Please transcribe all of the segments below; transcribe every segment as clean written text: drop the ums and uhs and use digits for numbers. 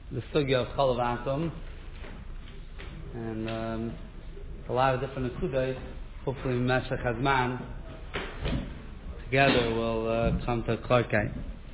the sugya of Chalav Akum, and a lot of different nekudas. Hopefully, Meshach Hazman together will come to Clarkite.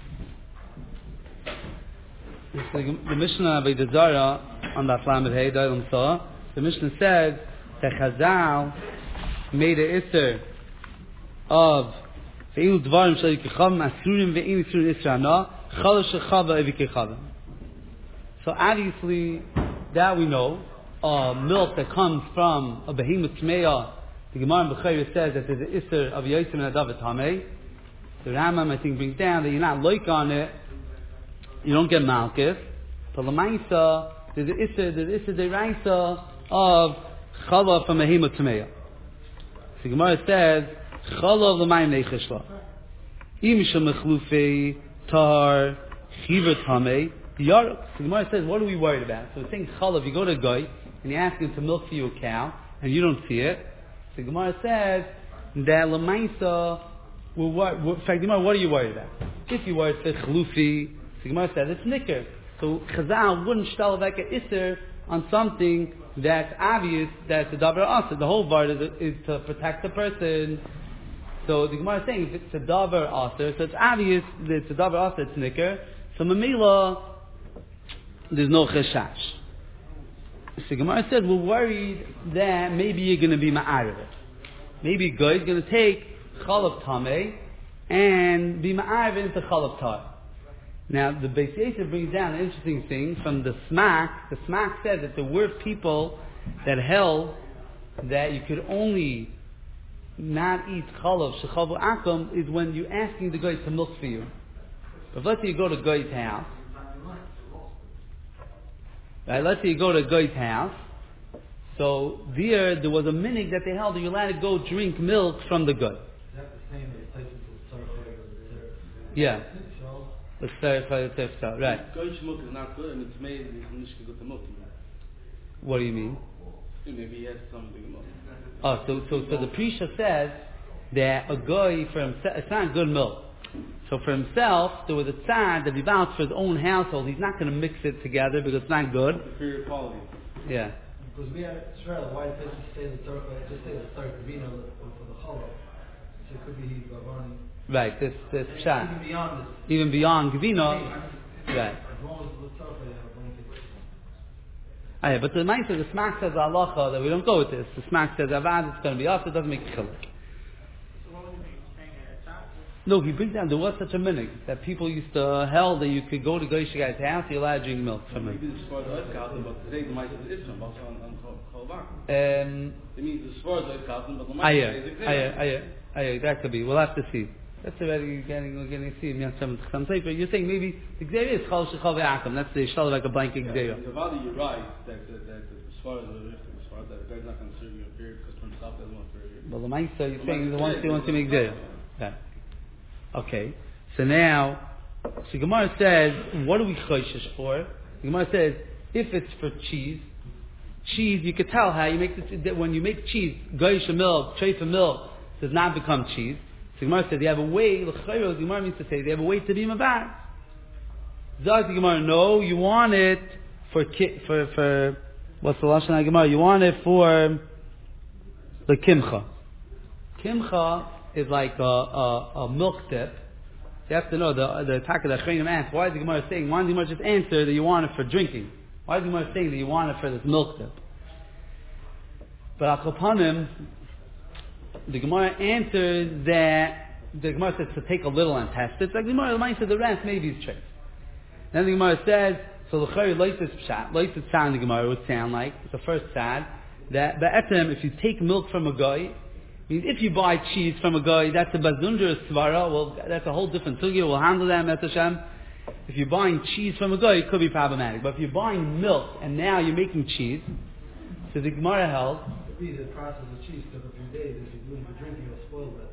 The Mishnah by the Zara on that Lamed Hey Dailam Saw, the Mishnah says that Chazal made a Isser of Ve'inu Dvarim Shal Yikichavim Asurim Ve'inu Isurim Isra Ana Chalav Shechava Evikichavim. So obviously, that we know, milk that comes from a behemoth Tmeya, the Gemara in Bechayr says that there's an Isser of Yosim and Adav Tameh. The Rambam, I think, brings down that you're not like on it, you don't get Malchus. But Lamaisa, there's an Isser Deraisa of Chala from a behemoth Tmeya. The Gemara says, Chala L'mayim Necheshla. Im Shemechlufei Tar Chiver Tameh. The Gemara says, what are we worried about? So it's saying Chalav, you go to a guy and you ask him to milk for you a cow and you don't see it. So the Gemara says that Lamaisa, in fact, Gemara, what are you worried about? If you worried for Chlufi, the Gemara says it's Nicker. So Chazal wouldn't shtal like an Isser on something that's obvious that's a Davar Aser. The whole part is to protect the person. So the Gemara is saying if it's a Davar Aser, so it's obvious that it's a Davar Aser, it's Nicker. So Mamela, there's no cheshash. So Gemara says we're worried that maybe you're going to be ma'ariv. Maybe a guy is going to take chalav tameh and be ma'ariv into chalav tar. Now the Beis Yosef brings down an interesting thing from the Smak. The Smak said that there were people that held that you could only not eat chalav shechavu akum is when you're asking the guy to milk for you. But let's say you go to a guy's house. Right, let's say you go to a guy's house. So there was a minhag that they held that you're allowed to go drink milk from the guy. Is that the same as places to yeah. Let's clarify the text out. Right. Goyish milk is not good and it's made from Nishka good milk. What do you mean? Maybe he has some big milk. Oh, so the Prisha says that a guy for himself, it's not good milk. So for himself, there was a tzad that he vouched for his own household. He's not going to mix it together because it's not good. Superior quality. Yeah. Because we have Israel, why does it say the Torah? Just say the Torah Vino for the Cholov. So it could be Gavarni. Right. This pshat. Even beyond this. Even beyond Gavino. Right. As long as the Torah they have Oh, yeah, but the Meister, the Smak says halacha that we don't go with this. The Smak says avad, it's going to be us. It doesn't make chiluk. No, he brings down, there was such a minhag that people used to held that you could go to Goyish guy's house, you're allowed to drink milk from him. Maybe the Svar the Oiskaten, but today the Meister is Islam, also on Cholvak. It means the Svar the Oiskaten, but the Meister is Islam. that could be. We'll have to see. That's already we're getting to see. You're saying maybe the Gzeir is Chal Shechal Ve'akum. That's the Shal like a blanket Gzeir. The value, you're right, that the Svar that the guy's not going to serve you a period because for himself doesn't want to serve you. Well, the Meister, you're saying the ones he wants to make Gzeir. Yeah. Okay, so now, so Gemara says, what are we choishish for? The Gemara says, if it's for cheese, you could tell how you make when you make cheese, goyish milk, treifa milk, does not become cheese. So Gemara says, you have a way, the Gemara means to say, they have a way to be mavad. Zog the Gemara, no, you want it for what's the Lashon Gemara? You want it for the kimcha. Kimcha is like a milk tip. You have to know the attack of the Achreinim asked, why is the Gemara saying, why did the Gemara just answer that you want it for drinking? Why is the Gemara saying that you want it for this milk tip? But Al Kapanim, the Gemara answers that the Gemara says to take a little and test it. Like the Gemara reminds the rest maybe is trace. Then the Gemara says, so the Chari likes this pshat, likes it sound the Gemara would sound like, it's the first sad, that Ba'etem, if you take milk from a guy, means if you buy cheese from a guy, that's a bazundra svara. Well, that's a whole different sugya. We'll handle that, Mr. Hashem. If you're buying cheese from a guy, it could be problematic. But if you're buying milk and now you're making cheese, so the Gemara held. The process of cheese took a few days. If you're doing for drinking, it'll spoil that.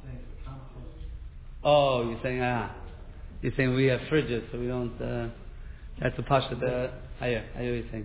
Oh, you're saying we have fridges, so we don't. That's a pasha. I hear what you're saying.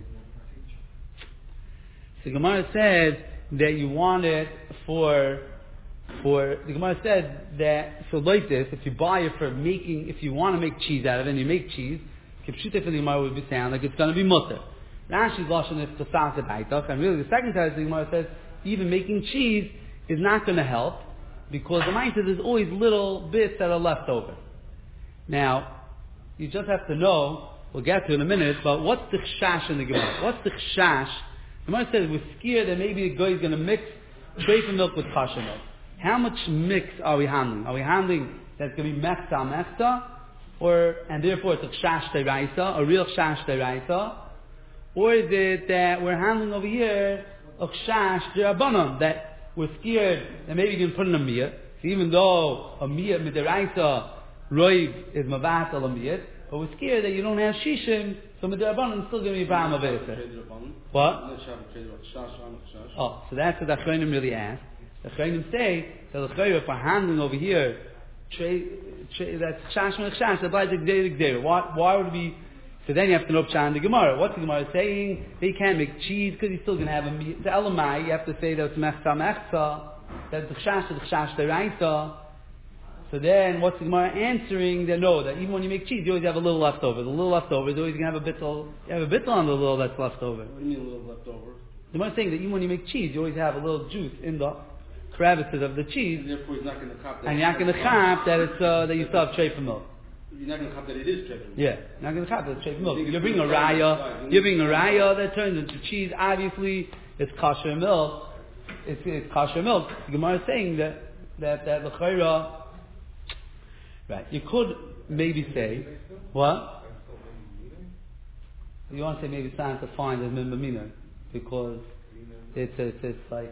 So Gemara says that you want it for the Gemara said that, so like this, if you buy it for making, if you want to make cheese out of it and you make cheese, Kipshute for the Gemara would be saying like it's going to be mutter. Rashi's lashon is to start the baitach, and really the second time the Gemara says even making cheese is not going to help because the mind says there's always little bits that are left over. Now, you just have to know. We'll get to in a minute, but what's the chash in the Gemara? What's the chash? The Gemara says we're scared that maybe the guy is going to mix treif milk with kosher milk. How much mix are we handling? Are we handling that's going to be mechta, and therefore it's a chash deraisa, a real chash deraisa, or is it that we're handling over here a chash derabanan, that we're scared that maybe you can put in a miyah, so even though a miyah mideraisa roiv is mavat al miyah, but we're scared that you don't have shishim, so miderabanan is still going to be ba'am avesa. What? Oh, so that's what the Achronim really ask. The Achronim say that if we're handling over here, that's chash and chash, that applies to gdei. Why would it be? So then you have to know pshat in the Gemara. What's the Gemara saying? They can't make cheese because he's still going to have the elamai. You have to say that it's mechta, that the chash is the chash deraisa. So then, what's the Gemara answering? That no, that even when you make cheese, you always have a little left over. The little left over is always going to have a bittul. You have a bittul on the little that's left over. What do you mean a little left over? The Gemara is saying that even when you make cheese, you always have a little juice in the crevices of the cheese. And therefore, he's not going to cop that. And you're not going to chop that it's that you still have treif milk. You're not going to cop that it is treif milk. Yeah, you're not going to chop that it's treif milk. You're bringing a raya that turns into cheese. Obviously, it's kosher milk. It's kosher milk. The Gemara is saying that l'chayra. Right, you could maybe say, what? You want to say maybe it's not defined as min b'mina, because it's like,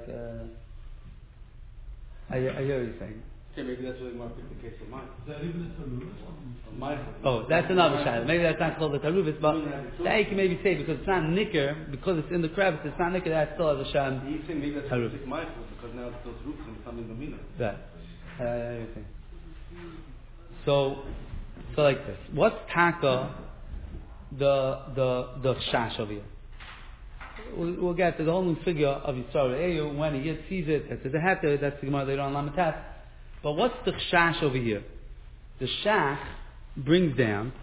I hear what you're saying. Okay, maybe that's really more the case of mine. Oh, that's another shayla. Maybe that's not called the taruvis, but that you can maybe say because it's not nicker, because it's in the crevice, it's not nicker, that still has a sham. He's saying maybe that's taruvis, because now it's still taruvis and it's not min b'mina. Right. I hear what you're saying. So like this. What's taka the chash over here? We'll get to the whole new figure of Yisrael. When he sees it, that's the heter, that's the Gemara later on Lamatat. But what's the chash over here? The shach brings down,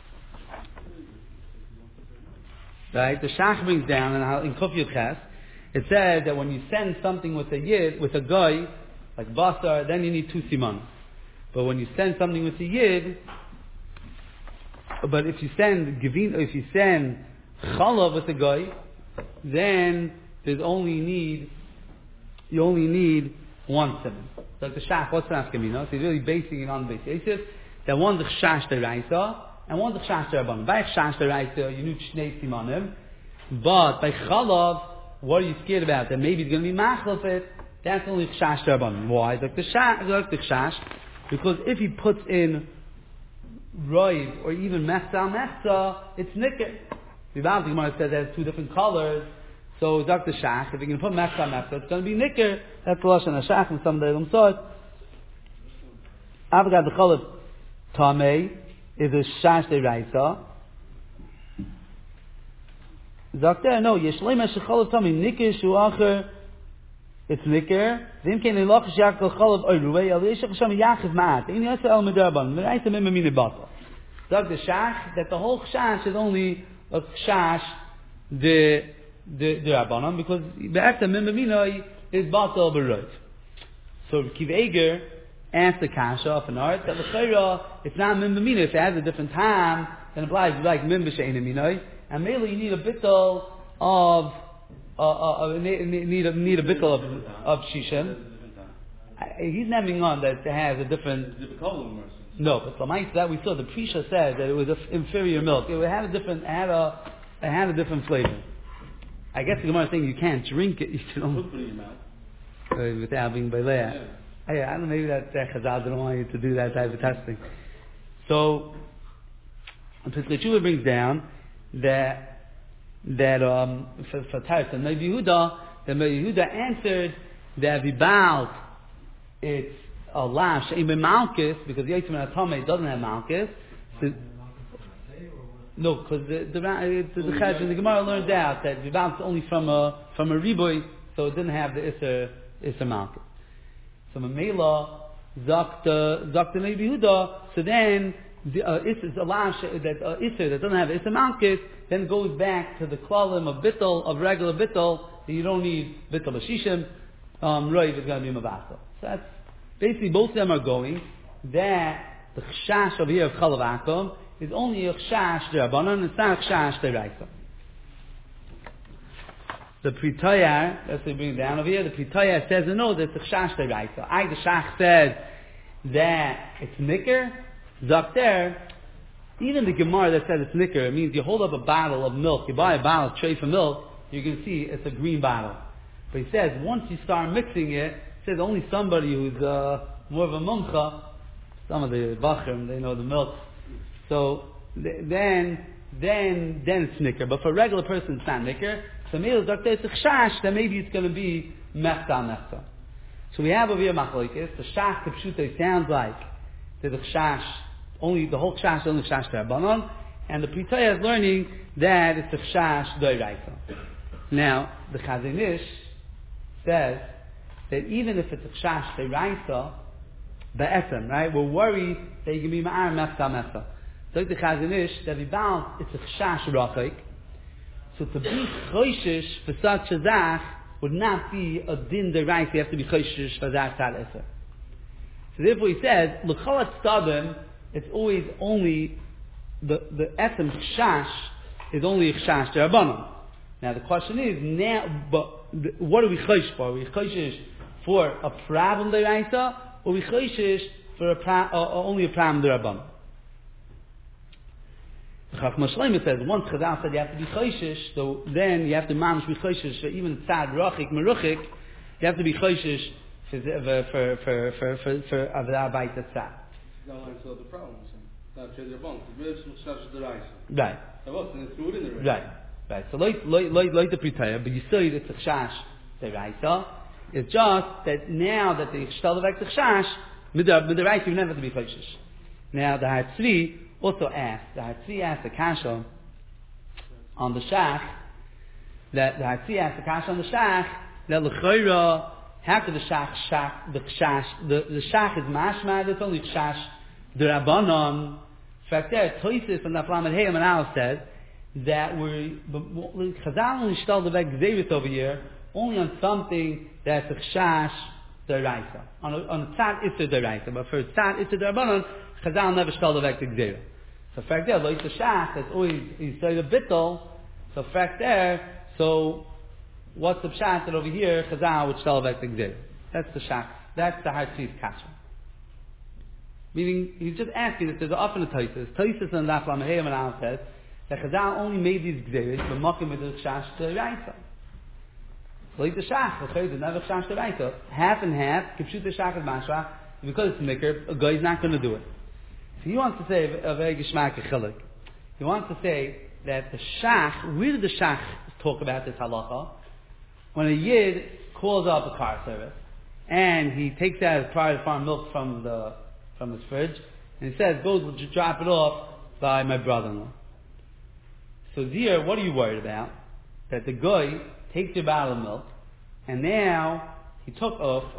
right? The shach brings down, and in Kuf Yud Ches, it says that when you send something with a yid, with a guy, like basar, then you need 2 siman. But when you send something with a yid, but if you send chalav with a guy, then you only need 1 siman. Like the shach, what's the nafkamina? So he's really basing it on the basis that one's the chash deraisa and one's the chash derabanan. By chash deraisa, you need shnei simanim, but by chalav, what are you scared about? That maybe it's going to be machlef it. That's only chash derabanan. Why? Like the chash. Because if he puts in roiv or even mechta, it's nicker. The Gemara says it has 2 different colors. So Dr. Shach, if you can put mechta, it's going to be nicker. That's the lashon hashach, and some of them saw it. Avgad the cholov tamei is a shash deraisa. Dr. No, yeshlei mesh cholov tamei nicker shuacher. It's nicker. Then can elach shakol cholov oiruvei al yeshach sham yachiv ma'at. In yasa el medarban. Meraisa mimamine batal. Dr. Shach, that the whole chash is only a chash the rabbanon, because be'efta mimamina is batal b'roiv. So Kiv Eger asked the kasha of an art that the chayra, it's not mimamina. If it has a different time, then it applies like mim b'shein aminoi. And mainly you need a bittul of need a bittul of shishan. He's naming on that it has a different. No, but the that we saw, the Prisha said that it was inferior milk. It had a different, flavor. I guess the Gemara is saying you can't drink it. You can put it in your mouth without being balea. I don't know. Maybe that Chazal didn't want you to do that type of testing. So, Pesach Tshuva brings down that for Taras and Rabbi Yehuda answered that Vibal it's a lash in Malchus because the Yitzim Atome doesn't have Malchus. No, because the Gemara learned out that Vibal is only from a riboy, so it didn't have the Isser Malchus. So Mamela Zakta Rabbi Yehuda. So then the Isser that doesn't have Isser Malkis, then it goes back to the klalim of bittul, of regular bittul, that you don't need bittul b'shishim, Roiv is going to be Mavasa. So that's, basically both of them are going, that the chashash over here of Chalav Akum is only a chashash d'Rabbanan, it's not a chashash d'Oraisa. The Pritayar, let's say bring it down over here, the Pritayar says, no, that's a chashash d'Oraisa. The Shach says that it's Nicker, Zakter, even the Gemara that says it's Nicker, it means you hold up a bottle of milk, you buy a bottle of tray for milk, you can see it's a green bottle. But he says, once you start mixing it, he says only somebody who's more of a mumcha, some of the bachrim, they know the milk. So then it's nicker. But for a regular person, it's not nicker. So maybe it's a chash, then maybe it's going to be mechta. So we have over here machlokes. The shach k'pshuta sounds like there's a chash, only the whole chash, only chash d'Rabbanan, and the Pritaya is learning that it's a chash d'Oraisa. Now the Chazon Ish says that even if it's a chash d'Oraisa, ba'etzem, right? We're worried that you can be ma'ar mefta. So the Chazon Ish that about it's a chash rachik. So to be choishish for such a zach would not be a din d'Oraisa. You have to be choishish for that tzad eser. So therefore he says l'chol tzaddim it's always only the etzem chash is only a chash d'Rabbanan. Now the question is what are we choish for? Are we choishish for a problem d'Oraisa, or we choishish for only a problem d'Rabbanan? The Chachma Shlomo says once Chazal said you have to be choishish, so then you have to mamish be choishish for even tzad rachik meruchik. You have to be choishish for avda baita tzad. Not like so the problems. Not trade your bonds. It's the rice. Right. That was and it's in the rice. Right. So like the Pritaya, but you say it's a chash d'Oraisa. It's just that now that the shtal vek the chash, with the rice you never have to be choishish. Now the Hatzvi also asked. The Hatzvi asked the kasha on the shach. That the Hatzvi asked the kasha on the shach that l'chayra how could the shach is mashma. It's only chash d'Rabbanan. In fact, there Tosis and the Flamet Hayam and Al said that Chazal only shtal the vek gzeirus over here only on something that's a chash d'Oraisa, on a tzad isser d'Oraisa. But for a tzad isser d'Rabbanan, Chazal never shtal the vek gzeirus. So in fact there, like the shach, that's always he said a bittul. So in fact there, so what's the pshat that over here Chazal would shtal the vek gzeirus? That's the shach. That's the Hatzvi's kasha. Meaning he's just asking if there's an often a Tosis. Tosis and Daf Lamed Hey and Al says that Chazal only made these gzeirus but mocking with the chash d'Oraisa. Like the shach, the chayz is never chash d'Oraisa. Half and half, kipshut the shach is mashra, because it's nicker, a guy is not going to do it. So he wants to say a very geshmak chilik. He wants to say that the shach, where did the shach talk about this halacha? When a yid calls up a car service and he takes out his private farm milk from his fridge and he says, "Go drop it off by my brother-in-law." So here, what are you worried about? That the guy takes your bottle of milk, and now he took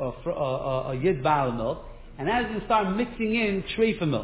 a yid's bottle of milk, and now he's going to start mixing in tray for milk.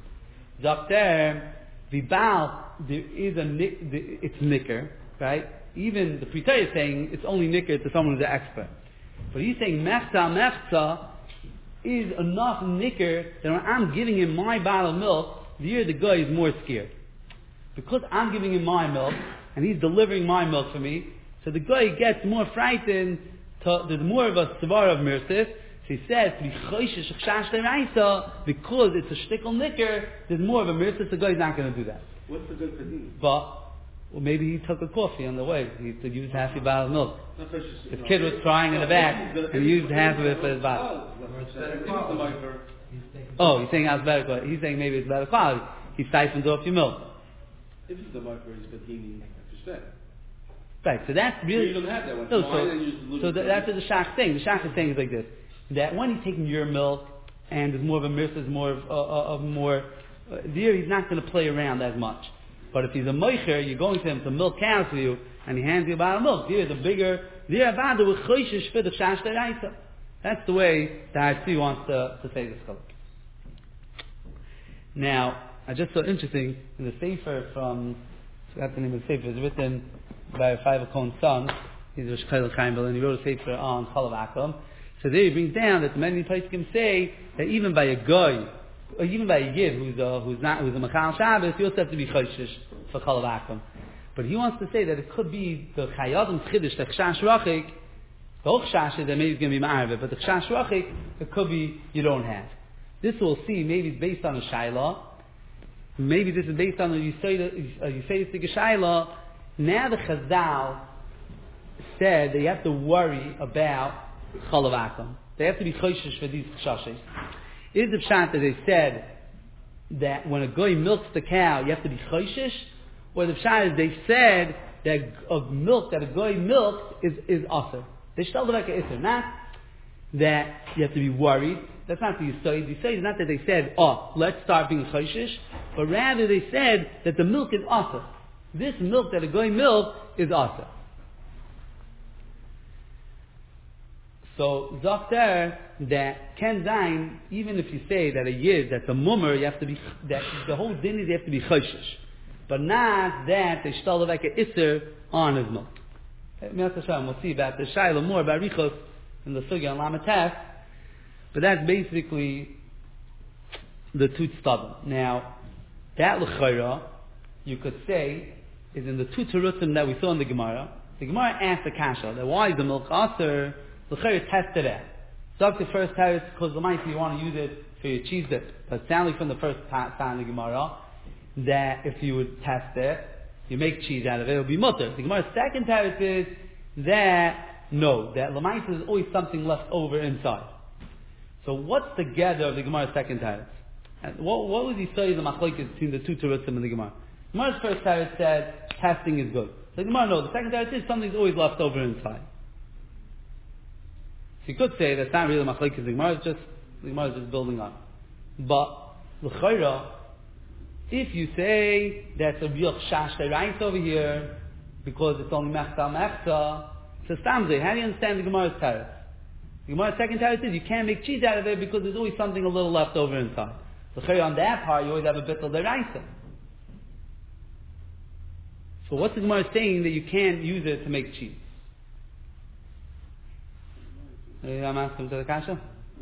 Doctor, the bal there is it's nicker, right? Even the Pritaya is saying it's only nicker to someone who's an expert, but he's saying mechta is enough nicker that when I'm giving him my bottle of milk, the guy is more scared because I'm giving him my milk and he's delivering my milk for me. So the guy gets more frightened. There's more of a svara of mersis. So he says to be choishish chash d'Oraisa because it's a shtickle nicker. There's more of a mersis. The guy's not going to do that. What's the good for these? But maybe he took a coffee on the way. He could use half your bottle of milk. His kid was crying in the back and he used half of it for his bottle. Oh, he's saying it's better quality. He's saying maybe it's better quality. He siphons off your milk. If it's the micro, it's bedini, understand. Right, so that's really... You don't have that one. That's what the shach saying. The shach is saying is like this, that when he's taking your milk, and there's more of a mirsa, more of more... there he's not going to play around as much. But if he's a moicher, you're going to him to milk cows for you, and he hands you a bottle of milk. There, the bigger... there, avada with choishish for the chash d'Oraisa. That's the way the Hatzvi wants to say this chiluk. Now, I just saw interesting in the Sefer from, I forgot the name of the Sefer, it's written by Rav Cohen's son, he's a Shkayel Kaimbel, and he wrote a Sefer on Chalav Akum. So there he brings down that many Poskim say that even by a guy, or even by a Yid who's a Machal Shabbos, you also have to be Choshish for Chalav Akum. But he wants to say that it could be the Chayadim Chiddush, the Chash Rachik, the Chash that maybe it's going to be Ma'arveh, but the Chash Rachik, it could be you don't have. This we'll see, maybe it's based on a Shaila, maybe this is based on a Yisayistic Shaila. Now the Chazal said that you have to worry about Chalav Akum. They have to be Choshish for these Chashashis. Is the pshat that they said that when a goy milks the cow, you have to be Choshish? Or the pshat is they said that of milk that a goy milks is aser. They shall like an iser, not that you have to be worried. That's not the Yisayid. The Yisayid is not that they said, let's start being Choshish, but rather they said that the milk is aser. This milk that a goy milks is aser. So Zokter that Ken Zain, even if you say that a Yid, that's a mummer, you have to be that the whole din is you have to be Choshish. But not that they shtal like an Isser on his milk. We'll see about the Shaila more about Richos in the Sugya and Lamatef. But that's basically the Tut Stabim. Now, that L'chayra, you could say, is in the two Terutzim that we saw in the Gemara. The Gemara asked the Kasha, that why is the milk Aser? L'chayra tested it. So the first teretz, because the might you want to use it for your cheese dip. But it sounds like from the first time in the Gemara, that if you would test it, you make cheese out of it, it would be mutter. The Gemara's second teretz is that, no, that l'mayis is always something left over inside. So what's the gather of the Gemara's second teretz? And what was he saying the machlokes between the two teretzim in the Gemara? The Gemara's first teretz said testing is good. So the Gemara knows the second teretz is something's always left over inside. So you could say that's not really machlokes. The Gemara is just building up. But l'chayra, if you say that's a real chash right over here because it's only mechta, so stamzeh, how do you understand the Gemara's teretz? The Gemara's second teretz is you can't make cheese out of it because there's always something a little left over inside. L'chayra on that part you always have a bit of the raisa. So what's the Gemara saying that you can't use it to make cheese? I'm asking to the kasha.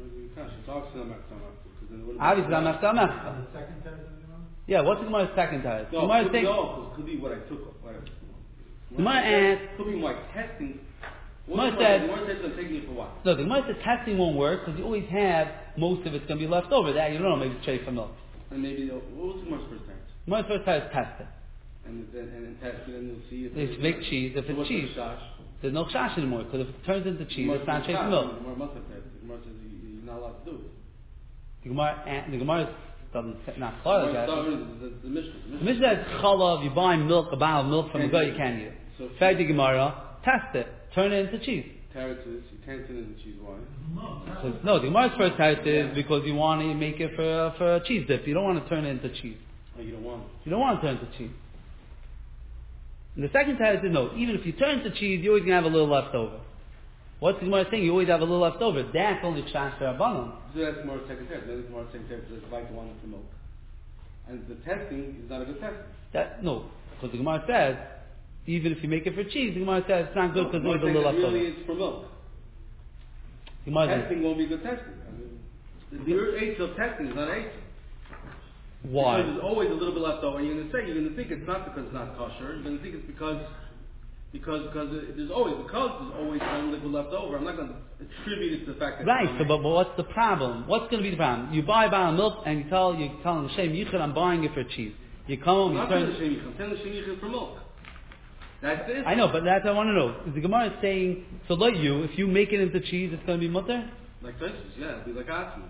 Obviously, I'm not. Yeah, what's the Gemara's second teretz? No, Gemara's saying. Could be what I took. Gemara asked. Could be my testing. Gemara said. Gemara says I'm taking it for what? No, the Gemara says testing won't work because you always have most of it's going to be left over. That you don't know, maybe it's trade for milk. And maybe what was Gemara's first teretz? Gemara's first teretz is test it. And then test it, and you'll see if you make cheese, if it's cheese, there's no chash anymore because if it turns into cheese, it's not trade for milk. The Gemara says you're not allowed to do it. The Gemara doesn't not clear like that. The Mishnah. The Mishnah says chalav. You buy milk, a bottle of milk from a guy, you can't eat it. So Fact the Gemara, test it, turn it into cheese. Teretz is you can't turn it into cheese. Why? No, the Gemara's first teretz is because you want to make it for a cheese dip. You don't want to turn it into cheese. Oh, you don't want it. You don't want to turn it into cheese. And the second teretz is no. Even if you turn it into cheese, you're always going to have a little left over. What's the Gemara saying? You always have a little left over. That's only chash for Rabbanon. So that's Gemara's second teretz. Then Gemara's second teretz is like the one with the milk. And the testing is not a good testing. No, because the Gemara says even if you make it for cheese, the Gemara says it's not good because there's a little left over. Really, it's for milk. Testing won't be good testing. I mean, your age of testing is not age. Why? Because there's always a little bit left over. You're going to think it's not because it's not kosher. You're going to think it's because there's always some liquid left over. I'm not going to attribute it to the fact that right. So, but what's the problem? What's going to be the problem? You buy a bottle of milk and you're telling the Shem Yichud, I'm buying it for cheese. You come home, you turn. I'm telling the Shem Yichud for milk. That's it. I know, but that's what I want to know. Is the Gemara saying so? Like you, if you make it into cheese, it's going to be mutter? Like this, yeah, it'll be like Asmi.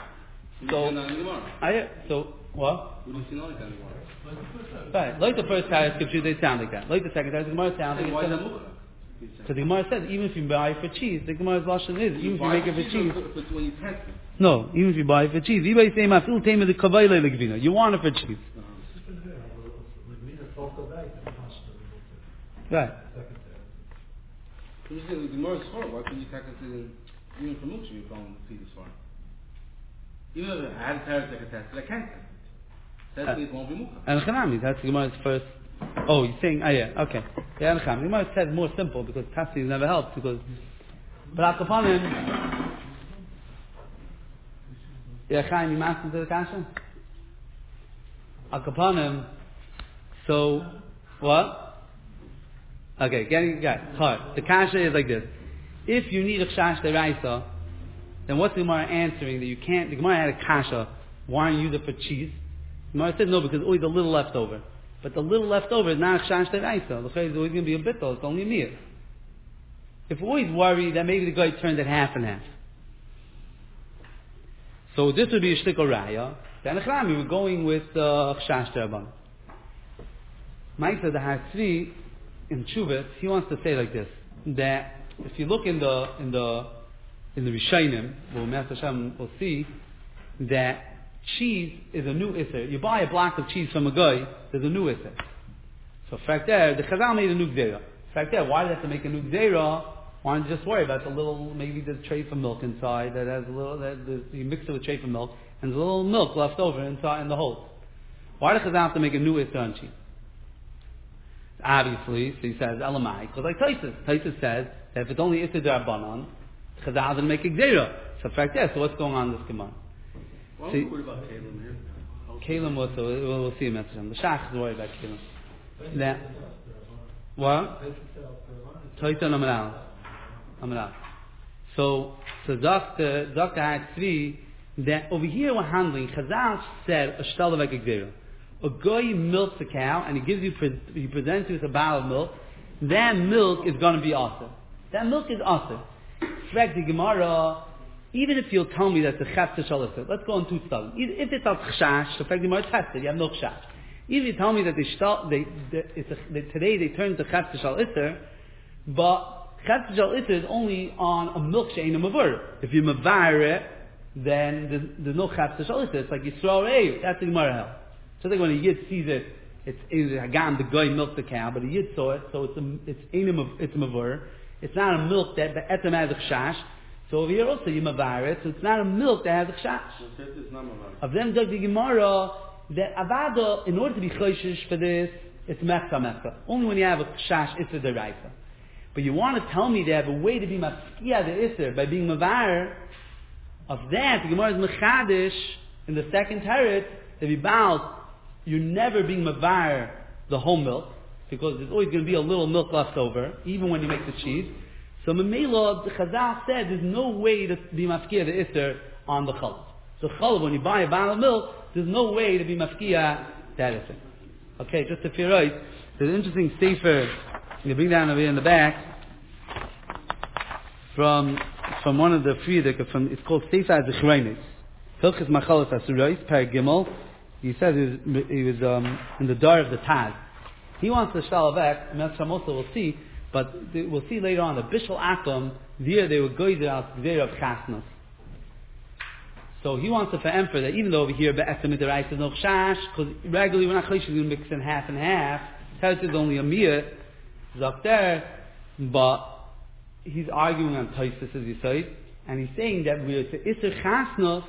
So what? We don't see like that anymore. Right. Like the first teretz scripture, they sound like that. Like the second teretz, the Gemara sounds like why it's mucha? So the Gemara says, even if you buy it for cheese, the Gemara's lashon is, even if you make it for cheese. It's when you test it. No, even if you buy it for cheese. You say, "Mafil tame the kavayle legvina." You want it for cheese. Right. The Gemara is smart. Why couldn't you tackle it even for Muksha? You're going to feed this far. Even if I had a teretz I could test it, I can't test it. That means it won't be mukha. And Chanami, that's the Gemara's first. Oh, you're saying, yeah, okay. Yeah, and Chanami. The Gemara said more simple because Tafsir never helped because. But Akapanim. Yeah, Chaim, you mastered the Kasha? Akapanim. So, what? Okay, it's hard. The Kasha is like this. If you need a Chash Deraisa, then what's the Gemara answering that you can't? The Gemara had a Kasha. Why don't you use it for cheese? The Gemara said no because always a little left over. But the little left over is not a Chash Deraisa. The Chash is always going to be a bit though. It's only a meal. If we're always worried that maybe the guy turned it half and half. So this would be a shtickle raya. Then we were going with Chash Deraban. Ma'isa the Hatzvi in Chuvas, he wants to say like this: that if you look in the Rishonim, we'll see that cheese is a new isser. You buy a block of cheese from a guy, there's a new isser. So in fact there, the Chazal made a new gzeira. In fact there, why do they have to make a new gzeira? Why don't you just worry about the little, maybe there's a tray for milk inside that has a little, you mix it with tray for milk, and there's a little milk left over inside in the hole. Why does Chazal have to make a new isser on cheese? Obviously, so he says, Elamai, because like Taisus says, that if it's only isser d'Rabbanan, Chazal didn't make a gzeira. So in fact there, so what's going on in this Gemara? Why are we worried about Kalim here? Kalim was, so we'll see a message on the Shach is worried about Kalim. That, what? Toita Namanal. So Dr. had three, that over here we're handling, Chazal said, a shtal like a gzeira. A guy milks a cow, and he presents you with a barrel of milk, that milk is going to be awesome. That milk is awesome. Frag the Gemara, even if you'll tell me that the Chatz Shalisah, let's go on two studies. If it's a Chash, the fact the Gemara tested, you have no Chash. Even if you tell me that today they turned to Chatz Shalisah, but Chatz Shalisah is only on a milk she'ein a mavur. If you mavar it, then there's no Chatz Shalisah. It's like Yisrael Rei. That's the Gemara hell. So I think when a Yid sees it, it's Hagam, the guy milked the cow, but a Yid saw it, so it's mavur. It's not a milk that the etem has a chash. So over here also you mavar it, so it's not a milk that has a chash. Of them dug the Gemara that avada, in order to be choishish for this, it's meksa. Only when you have a chash isser deraisa. But you want to tell me they have a way to be mafkia the isser by being mavar. Of that, the Gemara is mechadish in the second teretz that be bound. You're never being mavar the whole milk, because there's always going to be a little milk left over, even when you make the cheese. So Memela, the Chazal said there's no way to be mafkia the isser on the challah. So challah, when you buy a bottle of milk, there's no way to be mafkia that isser. Okay, just to figure out, there's an interesting sefer, you bring down over here in the back, from one of the Frierdiker, it's called Sefer Zechreinis. Hilchis Machalas Asurais, Parag Gimel. He says he was in the Dar of the Taz. He wants to shalavek, Melchamosa will see, but we'll see later on, the Bishul Akum, there they were goyzer out there of Chasnos. So he wants to emphasize that even though over here, Be'etzem Mitzvah is no Chash, because regularly we're not going to mix in half and half, Teretz is only a Miyah, Zakter, but he's arguing on Taisus as you say, and he's saying that where it's an Isser Chasnos,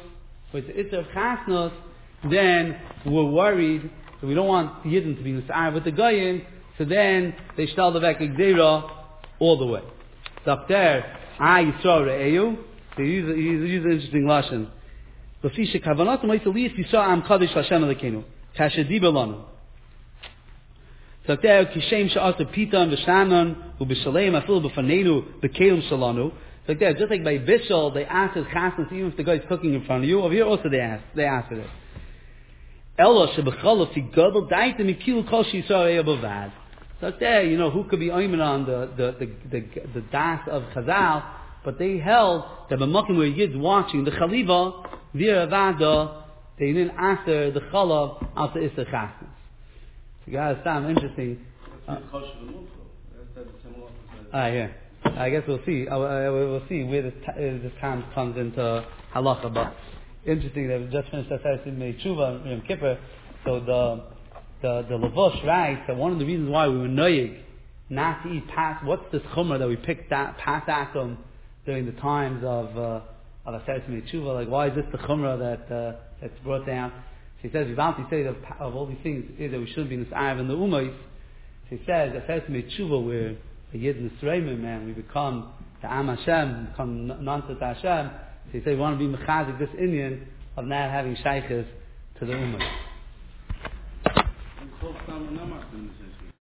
then we're worried that we don't want the Yidden to be Nisa'ar with the Goyim, so then they shtal the vek Gzeira all the way. So up there, Yisrael Re'eyu, they use an interesting lashon. L'fisha kavanot mo'is aliyas Yisrael am kadosh Hashem Elokeinu, kashadiba lanu. So up there, kishem sha'aser pitam v'shanan u'b'shalem afil b'fanenu b'kelim shalanu. So there, just like by Bishal, they asked his chasnas, even if the guy's cooking in front of you. Over here also they asked for it. Elo shebechalav fi gadol daita mikilu kol she'yisrael b'vad. So there, who could be oimen on the das of Chazal, but they held that b'makim where Yid's watching the chaliva v'ir avada, they didn't answer the chalav after isser chasnas. So guys, sound interesting. Yeah. I guess we'll see. We'll see where this time comes into halacha. But interesting that we just finished that in Tshuva Yom Kippur. So the Levush writes that one of the reasons why we were noyig not to eat pas. What's this chumrah that we picked that pas akum during the times of Aseret Tshuva? Like, why is this the chumrah that's brought down? he says, Vivanti say that of all these things is that we shouldn't be nis'av in the ummos. So he says, if it's made tshuva where a yid nisreimim, man, we become the Am Hashem, become nonset Hashem. So he says, we want to be mechazik this Indian of not having shaykhs to the ummos.